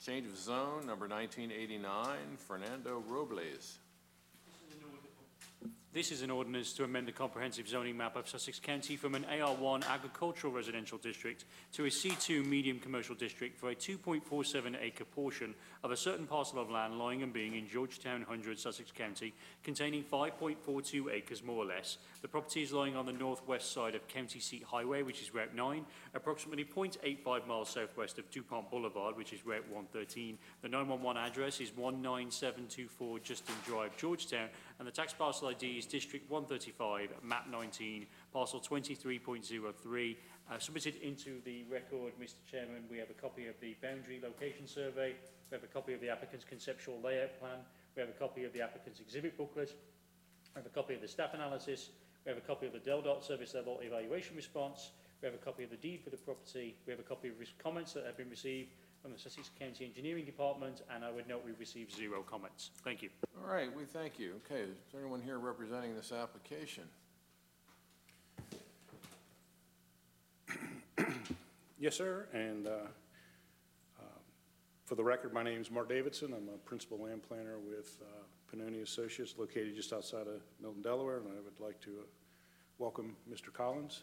Change of zone, number 1989, Fernando Robles. This is an ordinance to amend the comprehensive zoning map of Sussex County from an AR1 agricultural residential district to a C2 medium commercial district for a 2.47 acre portion of a certain parcel of land lying and being in Georgetown 100, Sussex County, containing 5.42 acres more or less. The property is lying on the northwest side of County Seat Highway, which is Route 9, approximately 0.85 miles southwest of DuPont Boulevard, which is Route 113. The 911 address is 19724 Justin Drive, Georgetown, and the tax parcel ID is District 135, map 19, parcel 23.03. Submitted into the record, Mr. Chairman, we have a copy of the boundary location survey, we have a copy of the applicant's conceptual layout plan, we have a copy of the applicant's exhibit booklet, we have a copy of the staff analysis, we have a copy of the DELDOT service level evaluation response, we have a copy of the deed for the property, we have a copy of comments that have been received from the Sussex County Engineering Department, and I would note we've received 0 comments. Thank you. All right, we thank you. Okay, is there anyone here representing this application? Yes, sir, and for the record, my name is Mark Davidson. I'm a principal land planner with Pannoni Associates, located just outside of Milton, Delaware, and I would like to welcome Mr. Collins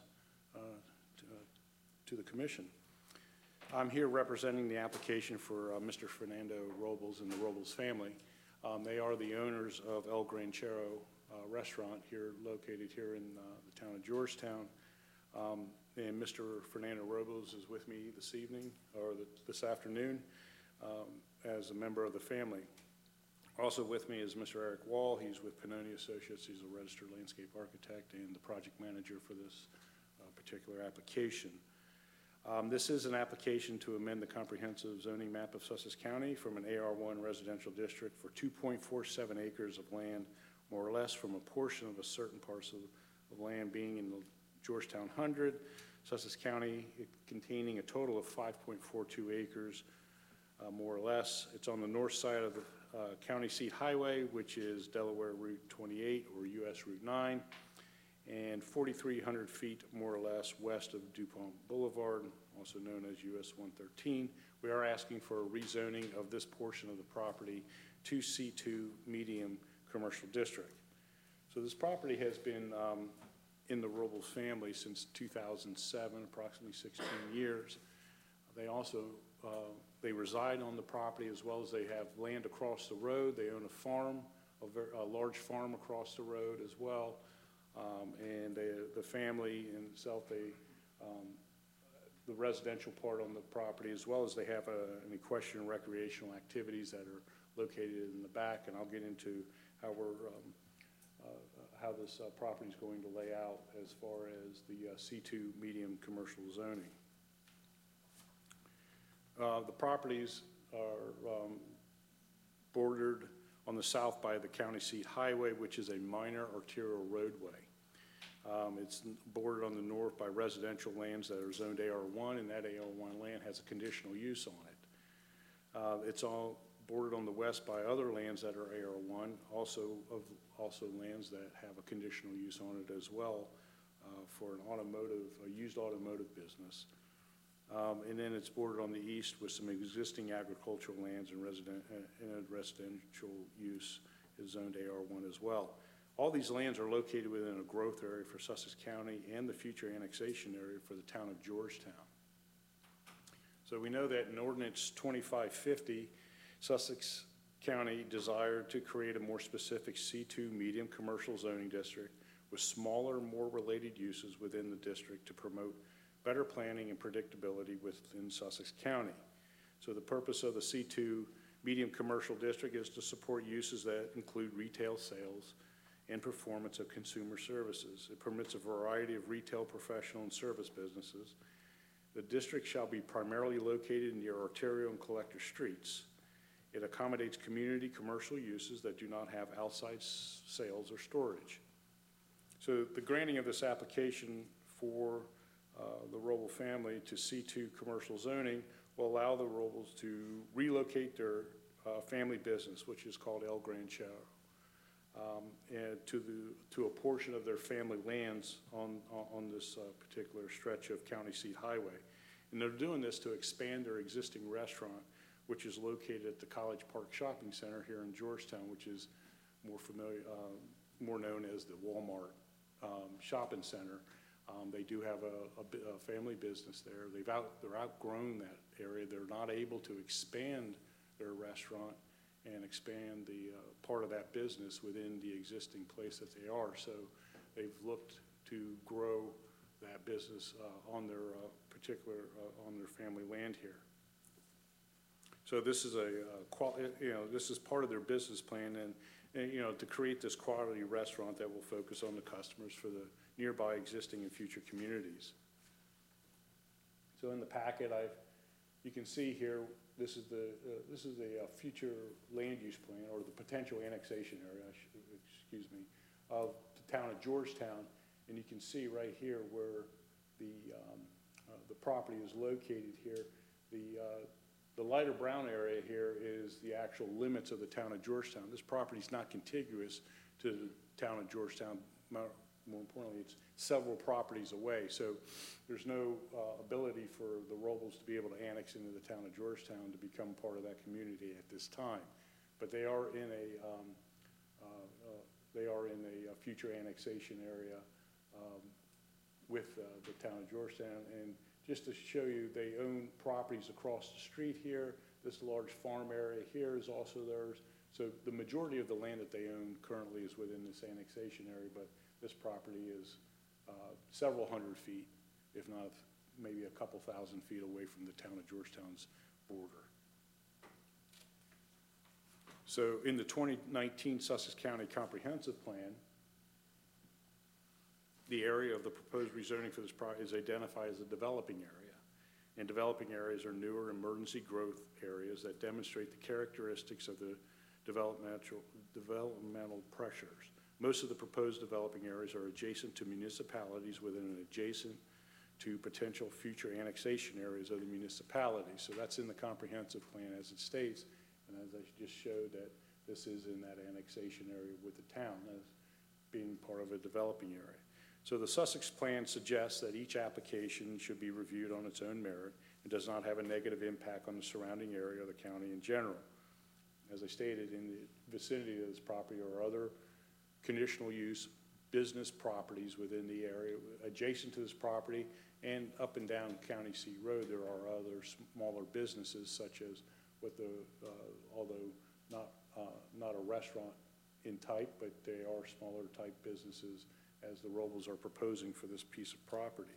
to the commission. I'm here representing the application for Mr. Fernando Robles and the Robles family. They are the owners of El Granchero restaurant here, located here in the town of Georgetown. And Mr. Fernando Robles is with me this evening, or this afternoon, as a member of the family. Also with me is Mr. Eric Wall. He's with Pannoni Associates. He's a registered landscape architect and the project manager for this particular application. This is an application to amend the comprehensive zoning map of Sussex County from an AR1 residential district for 2.47 acres of land, more or less, from a portion of a certain parcel of land being in the Georgetown 100, Sussex County, containing a total of 5.42 acres, more or less. It's on the north side of the County Seat Highway, which is Delaware Route 28 or US Route 9, and 4,300 feet, more or less, west of DuPont Boulevard, also known as US 113. We are asking for a rezoning of this portion of the property to C2 medium commercial district. So this property has been in the Robles family since 2007, approximately 16 years. They also, they reside on the property, as well as they have land across the road. They own a farm, a large farm across the road as well. And the family in itself, the residential part on the property, as well as they have an equestrian recreational activities that are located in the back, and I'll get into how how this property is going to lay out as far as the C2 medium commercial zoning. The properties are bordered on the south by the County Seat Highway, which is a minor arterial roadway. It's bordered on the north by residential lands that are zoned AR1, and that AR1 land has a conditional use on it. It's all bordered on the west by other lands that are AR1, also lands that have a conditional use on it as well, for a used automotive business. And then it's bordered on the east with some existing agricultural lands, and residential use is zoned AR1 as well. All these lands are located within a growth area for Sussex County and the future annexation area for the town of Georgetown. So we know that in Ordinance 2550, Sussex County desired to create a more specific C2 medium commercial zoning district with smaller, more related uses within the district to promote better planning and predictability within Sussex County. So the purpose of the C2 medium commercial district is to support uses that include retail sales and performance of consumer services. It permits a variety of retail, professional, and service businesses. The district shall be primarily located near arterial and collector streets. It accommodates community commercial uses that do not have outside sales or storage. So the granting of this application for the Roble family to C2 commercial zoning will allow the Robles to relocate their family business, which is called El Granchero, and to a portion of their family lands on this particular stretch of County Seat Highway. And they're doing this to expand their existing restaurant, which is located at the College Park Shopping Center here in Georgetown, which is more known as the Walmart Shopping Center. They do have a family business there. They're outgrown that area. They're not able to expand their restaurant and expand the part of that business within the existing place that they are. So they've looked to grow that business on their on their family land here. So this is this is part of their business plan, and to create this quality restaurant that will focus on the customers for the nearby existing and future communities. So in the packet, you can see here, this is the future land use plan, or the potential annexation area, excuse me, of the town of Georgetown, and you can see right here where the property is located here. The lighter brown area here is the actual limits of the town of Georgetown. This property is not contiguous to the town of Georgetown. More importantly, it's several properties away. So there's no ability for the Robles to be able to annex into the town of Georgetown to become part of that community at this time. But they are in a future annexation area with the town of Georgetown. And just to show you, they own properties across the street here. This large farm area here is also theirs. So the majority of the land that they own currently is within this annexation area, but this property is several hundred feet, if not maybe a couple thousand feet away from the town of Georgetown's border. So in the 2019 Sussex County Comprehensive Plan, the area of the proposed rezoning for this project is identified as a developing area. And developing areas are newer emergency growth areas that demonstrate the characteristics of the developmental pressures. Most of the proposed developing areas are adjacent to municipalities within an adjacent to potential future annexation areas of the municipality. So that's in the comprehensive plan as it states, and as I just showed, that this is in that annexation area with the town as being part of a developing area. So the Sussex plan suggests that each application should be reviewed on its own merit and does not have a negative impact on the surrounding area or the county in general. As I stated, in the vicinity of this property are other conditional use business properties within the area adjacent to this property, and up and down County Seat Road there are other smaller businesses, such as with the although not a restaurant in type, but they are smaller type businesses as the Robles are proposing for this piece of property.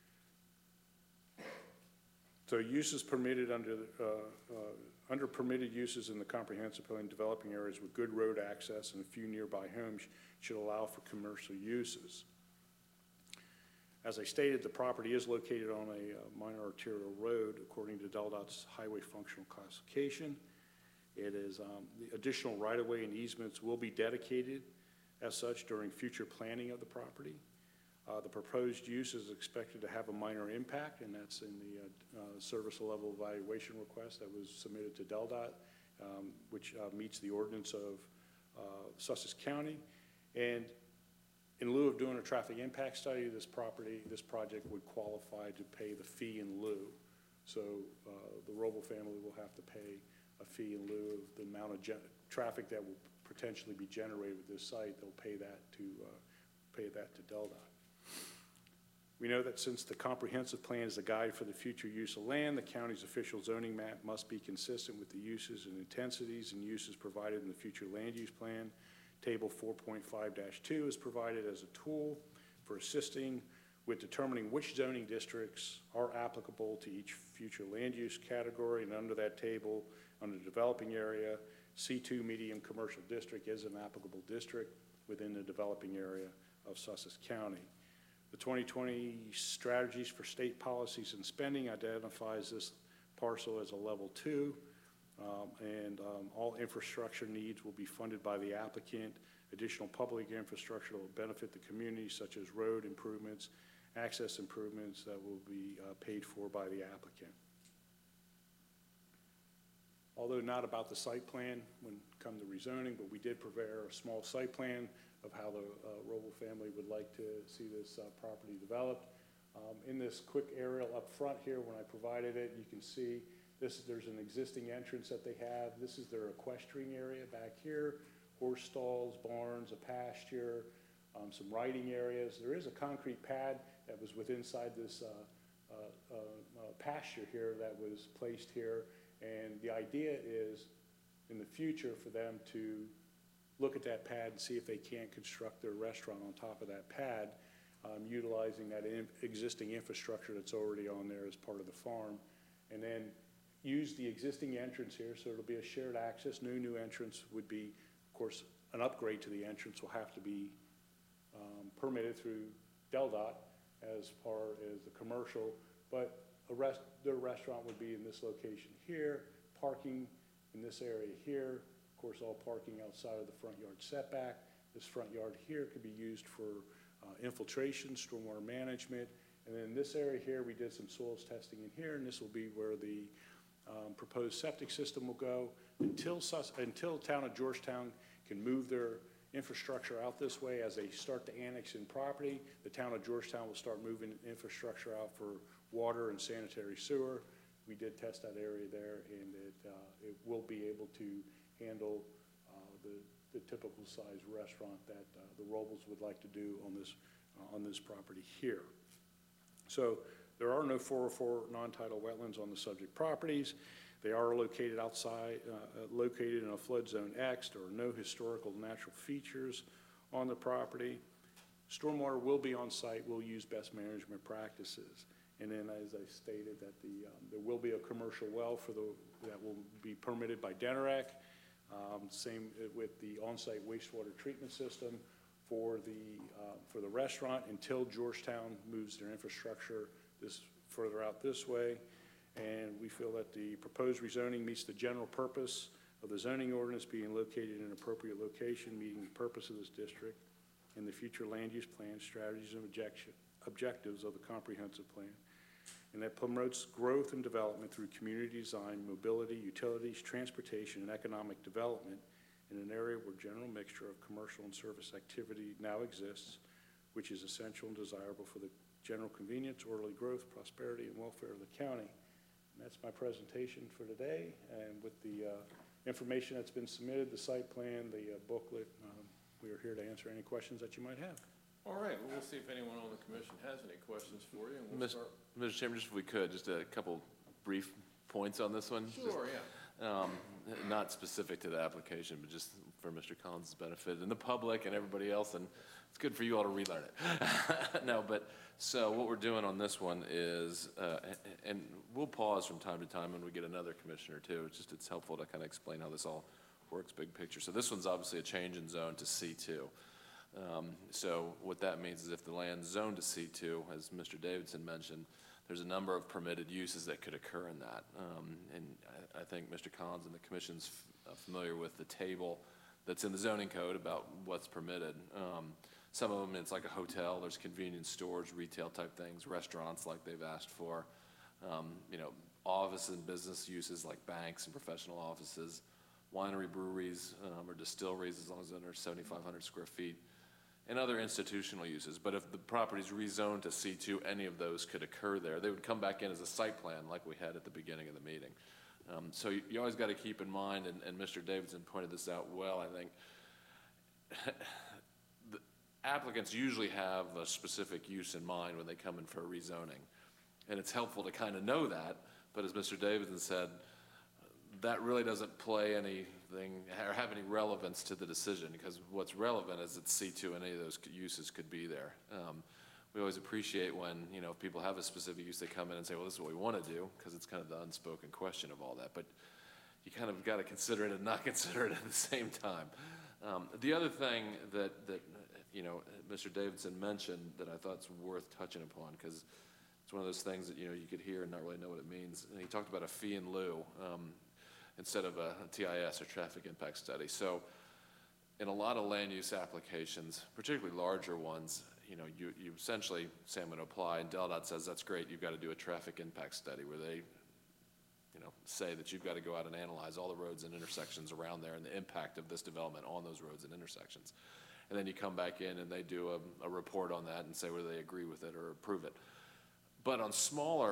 So uses permitted under permitted uses in the comprehensive plan, developing areas with good road access and a few nearby homes should allow for commercial uses. As I stated, the property is located on a minor arterial road according to DelDOT's highway functional classification. It is the additional right-of-way and easements will be dedicated as such during future planning of the property. The proposed use is expected to have a minor impact, and that's in the service level evaluation request that was submitted to DelDOT, which meets the ordinance of Sussex County. And in lieu of doing a traffic impact study, this project would qualify to pay the fee in lieu. So the Roble family will have to pay a fee in lieu of the amount of traffic that will potentially be generated with this site. They'll pay that to DelDOT. We know that since the comprehensive plan is a guide for the future use of land, the county's official zoning map must be consistent with the uses and intensities and uses provided in the future land use plan. Table 4.5-2 is provided as a tool for assisting with determining which zoning districts are applicable to each future land use category. And under that table, under developing area, C2 medium commercial district is an applicable district within the developing area of Sussex County. The 2020 strategies for state policies and spending identifies this parcel as a level 2, and all infrastructure needs will be funded by the applicant. Additional public infrastructure will benefit the community, such as road improvements, access improvements that will be paid for by the applicant. Although not about the site plan when it comes to rezoning, but we did prepare a small site plan of how the Roble family would like to see this property developed. In this quick aerial up front here, when I provided it, you can see There's an existing entrance that they have. This is their equestrian area back here, horse stalls, barns, a pasture, some riding areas. There is a concrete pad that was within inside this pasture here that was placed here. And the idea is, in the future, for them to look at that pad and see if they can't construct their restaurant on top of that pad, utilizing that existing infrastructure that's already on there as part of the farm. And then use the existing entrance here, so it'll be a shared access. New entrance would be, of course, an upgrade to the entrance will have to be permitted through DelDOT as far as the commercial, but their restaurant would be in this location here, parking in this area here, of course, all parking outside of the front yard setback. This front yard here could be used for infiltration, stormwater management, and then this area here, we did some soils testing in here, and this will be where the proposed septic system will go. Until town of Georgetown can move their infrastructure out this way, as they start to annex in property, the town of Georgetown will start moving infrastructure out for water and sanitary sewer. We did test that area there, and it will be able to handle the typical size restaurant that the Robles would like to do on this property here. So there are no 404 non-tidal wetlands on the subject properties. They are located located in a flood zone X. There are no historical natural features on the property. Stormwater will be on site. We'll use best management practices. And then, as I stated, that there will be a commercial well that will be permitted by DENEREC. Same with the on-site wastewater treatment system for the restaurant until Georgetown moves their infrastructure further out this way. And we feel that the proposed rezoning meets the general purpose of the zoning ordinance, being located in an appropriate location, meeting the purpose of this district, and the future land use plan, strategies, and objectives of the comprehensive plan, and that promotes growth and development through community design, mobility, utilities, transportation, and economic development in an area where general mixture of commercial and service activity now exists, which is essential and desirable for the general convenience, orderly growth, prosperity, and welfare of the county. And that's my presentation for today. And with the information that's been submitted, the site plan, the booklet, we are here to answer any questions that you might have. All right, well, we'll see if anyone on the commission has any questions for you, and we'll start. Mr. Chairman, just if we could, just a couple brief points on this one. Sure, yeah. Not specific to the application, but just for Mr. Collins' benefit and the public and everybody else, and it's good for you all to relearn it. No, but so what we're doing on this one is, and we'll pause from time to time when we get another commissioner too. It's helpful to kind of explain how this all works big picture. So this one's obviously a change in zone to C2. So what that means is if the land's zoned to C2, as Mr. Davidson mentioned, there's a number of permitted uses that could occur in that. And I think Mr. Collins and the commission's familiar with the table that's in the zoning code about what's permitted. Some of them, it's like a hotel, there's convenience stores, retail type things, restaurants like they've asked for, office and business uses like banks and professional offices, winery, breweries, or distilleries as long as they're under 7,500 square feet, and other institutional uses. But if the property's rezoned to C2, any of those could occur there. They would come back in as a site plan like we had at the beginning of the meeting. So you always got to keep in mind, and Mr. Davidson pointed this out well, I think, the applicants usually have a specific use in mind when they come in for a rezoning. And it's helpful to kind of know that, but as Mr. Davidson said, that really doesn't play anything or have any relevance to the decision, because what's relevant is that C2 and any of those uses could be there. We always appreciate when, people have a specific use, they come in and say, well, this is what we want to do, because it's kind of the unspoken question of all that. But you kind of got to consider it and not consider it at the same time. The other thing that Mr. Davidson mentioned that I thought is worth touching upon, because it's one of those things that, you could hear and not really know what it means. And he talked about a fee in lieu instead of a TIS or traffic impact study. So in a lot of land use applications, particularly larger ones, you essentially say I'm going to apply, and DelDOT says that's great, you've got to do a traffic impact study where they say that you've got to go out and analyze all the roads and intersections around there and the impact of this development on those roads and intersections. And then you come back in and they do a report on that and say whether they agree with it or approve it. But on smaller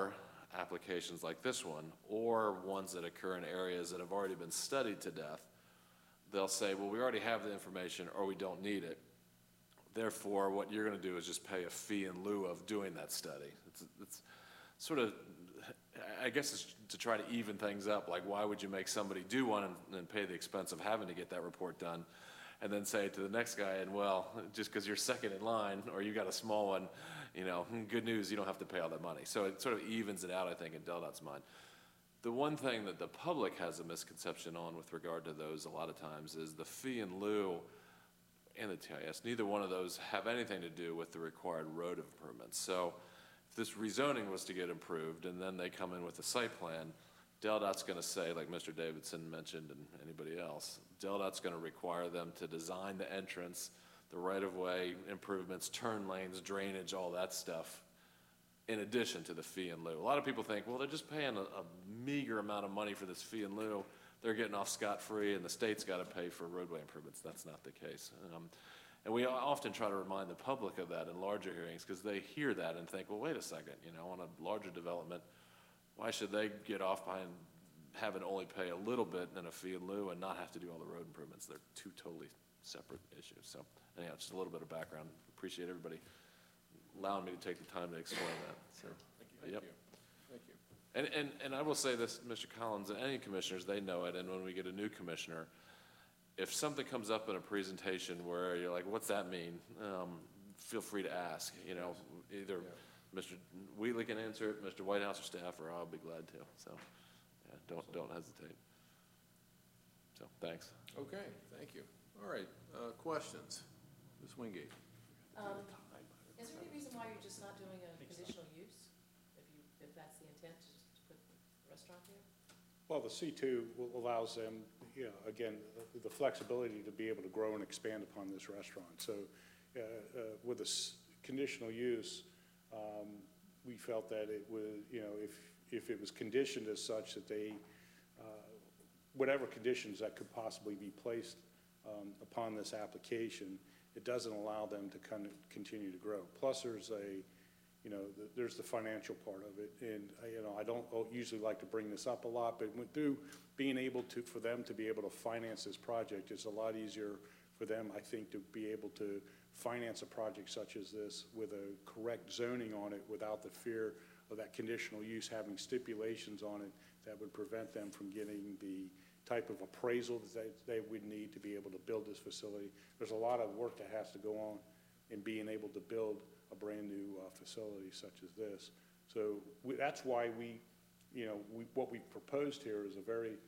applications like this one, or ones that occur in areas that have already been studied to death, they'll say, well, we already have the information, or we don't need it. Therefore, what you're going to do is just pay a fee in lieu of doing that study. It's sort of, I guess it's to try to even things up. Like, why would you make somebody do one and pay the expense of having to get that report done, and then say to the next guy, and well, just because you're second in line or you got a small one, you know, good news, you don't have to pay all that money. So it sort of evens it out, I think, in DelDOT's mind. The one thing that the public has a misconception on with regard to those a lot of times is the fee in lieu and the TIS. Neither one of those have anything to do with the required road improvements. So if this rezoning was to get improved and then they come in with a site plan, DelDOT's going to say, like Mr. Davidson mentioned and anybody else, DelDOT's going to require them to design the entrance, the right-of-way improvements, turn lanes, drainage, all that stuff, in addition to the fee in lieu. A lot of people think, well, they're just paying a meager amount of money for this fee in lieu. They're getting off scot-free, and the state's got to pay for roadway improvements. That's not the case. And we often try to remind the public of that in larger hearings, because they hear that and think, well, wait a second, you know, on a larger development, why should they get off by having to only pay a little bit in a fee in lieu and not have to do all the road improvements? They're two totally separate issues. So anyhow, just a little bit of background. Appreciate everybody allowing me to take the time to explain that. So, Thank yep. you. Thank you. And I will say this, Mr. Collins, and any commissioners, they know it, and when we get a new commissioner, if something comes up in a presentation where you're like, what's that mean? Feel free to ask, you know, either Mr. Wheatley can answer it, Mr. Whitehouse or staff, or I'll be glad to. So, yeah, don't hesitate. So, thanks. Okay, thank you. All right, questions? Ms. Wingate? Is there any reason why you're just not doing a conditional use, if that's the intent, to just put the restaurant here? Well, the C2 allows them, you know, again, the flexibility to be able to grow and expand upon this restaurant. So with a conditional use, we felt that it was, you know, if it was conditioned as such that they, whatever conditions that could possibly be placed upon this application, it doesn't allow them to kind of continue to grow. Plus, there's there's the financial part of it, and you know, I don't usually like to bring this up a lot, but through being able to, for them to be able to finance this project, it's a lot easier for them, I think, to be able to finance a project such as this with a correct zoning on it, without the fear of that conditional use having stipulations on it that would prevent them from getting the type of appraisal that they would need to be able to build this facility. There's a lot of work that has to go on in being able to build a brand new facility such as this. So that's why what we proposed here is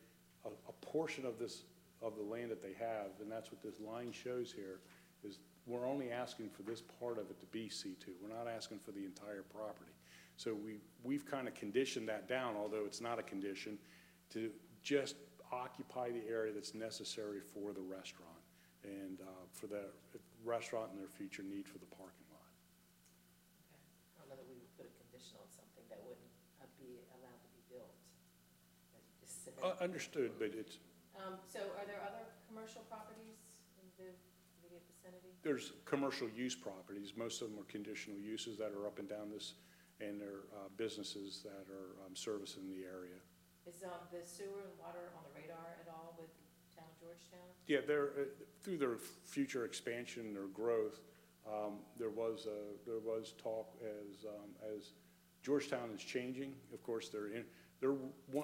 a portion of the land that they have, and that's what this line shows here, is we're only asking for this part of it to be C2. We're not asking for the entire property. So we've kind of conditioned that down, although it's not a condition, to just occupy the area that's necessary for the restaurant and for the restaurant and their future need for the parking lot. Okay. I don't know that we would put a condition on something that wouldn't be allowed to be built, as you just said. Understood, but it's... So are there other commercial properties in the immediate vicinity? There's commercial use properties. Most of them are conditional uses that are up and down this, and they're businesses that are servicing the area. Is the sewer and water on the radar at all with the town of Georgetown? Yeah, they're through their future expansion or growth. There was talk as Georgetown is changing. Of course, their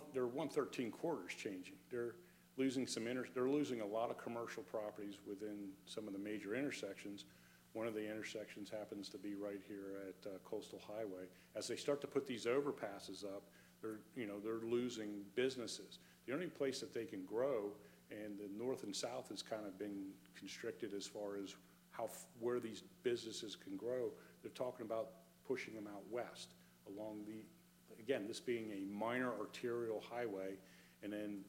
113 corridors changing. They're losing they're losing a lot of commercial properties within some of the major intersections. One of the intersections happens to be right here at Coastal Highway. As they start to put these overpasses up, they're losing businesses. The only place that they can grow, and the north and south has kind of been constricted as far as where these businesses can grow. They're talking about pushing them out west along again, this being a minor arterial highway, and then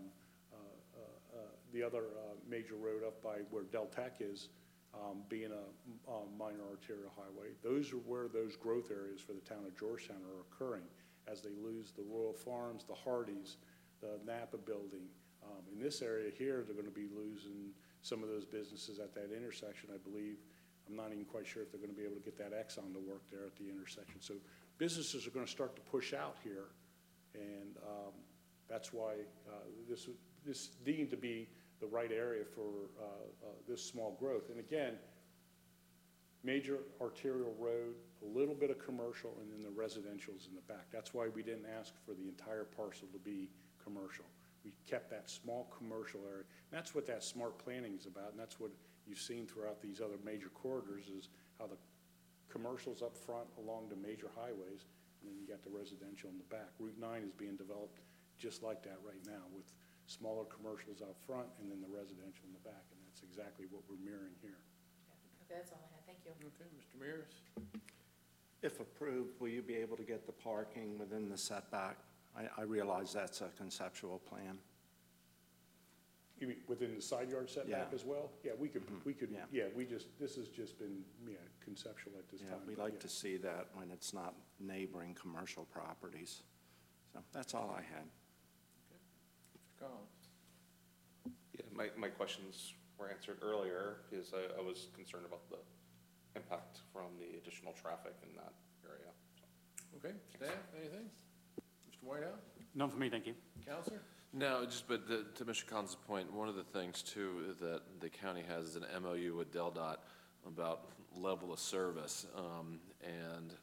the other major road up by where Del Tech is, being a minor arterial highway. Those are where those growth areas for the town of Georgetown are occurring, as they lose the Royal Farms, the Hardee's, the Napa building. In this area here, they're going to be losing some of those businesses at that intersection, I believe. I'm not even quite sure if they're going to be able to get that Exxon to work there at the intersection. So businesses are going to start to push out here, and that's why this deemed to be the right area for this small growth. And again, major arterial road, a little bit of commercial, and then the residential's in the back. That's why we didn't ask for the entire parcel to be commercial. We kept that small commercial area. And that's what that smart planning is about, and that's what you've seen throughout these other major corridors, is how the commercial's up front along the major highways, and then you got the residential in the back. Route 9 is being developed just like that right now, with smaller commercials out front and then the residential in the back, and that's exactly what we're mirroring here. Okay, that's all I had, thank you. Okay, Mr. Mears? If approved, will you be able to get the parking within the setback? I realize that's a conceptual plan. You mean within the side yard setback Yeah. as well? Yeah, we could, Yeah. yeah, this has just been, conceptual at this Yeah, time. we like to see that when it's not neighboring commercial properties. So that's all I had. Mr. Collins? Yeah, my questions were answered earlier, because I was concerned about the impact from the additional traffic in that area. So. Okay, staff, anything? Mr. Whitehouse? None for me, thank you. Counselor? No, but to Mr. Collins' point, one of the things too that the county has is an MOU with DelDOT about level of service. And,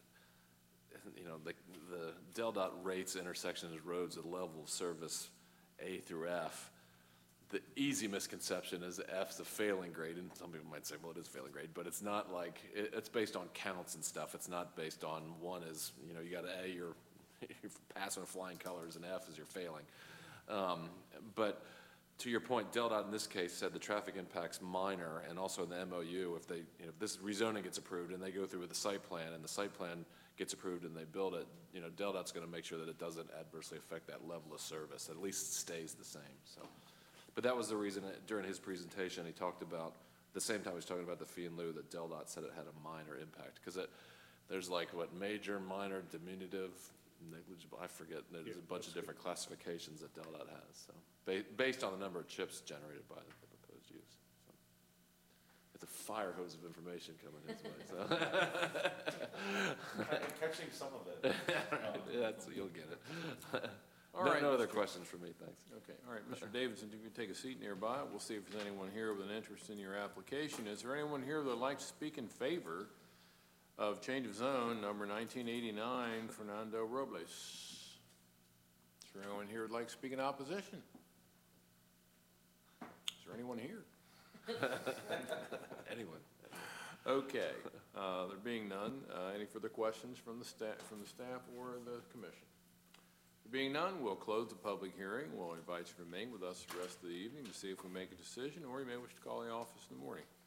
the DelDOT rates intersections of roads at level of service A through F. The easy misconception is F's a failing grade, and some people might say, well, it is a failing grade, but it's not like, it's based on counts and stuff. It's not based on one is, you got an A, you're passing with flying colors, and F is you're failing. But to your point, DelDOT in this case said the traffic impact's minor, and also in the MOU, if they, if this rezoning gets approved and they go through with the site plan, and the site plan gets approved and they build it, DelDOT's gonna make sure that it doesn't adversely affect that level of service, at least stays the same, so. But that was the reason, during his presentation, he talked about, the same time he was talking about the fee in lieu, that DelDOT said it had a minor impact, because there's like, major, minor, diminutive, negligible, I forget, there's a bunch of different classifications that DelDOT has, so, based on the number of chips generated by the proposed use. So. It's a fire hose of information coming his way, so. I'm catching some of it. Yeah, you'll get it. All right, No other questions for me, thanks. Okay, all right, Mr. Davidson, if you could take a seat nearby, we'll see if there's anyone here with an interest in your application. Is there anyone here that would like to speak in favor of change of zone number 1989, Fernando Robles? Is there anyone here who'd like to speak in opposition? Is there anyone here? Anyone? Okay, there being none, any further questions from the staff or the commission? There being none, we'll close the public hearing. We'll invite you to remain with us the rest of the evening to see if we make a decision, or you may wish to call the office in the morning.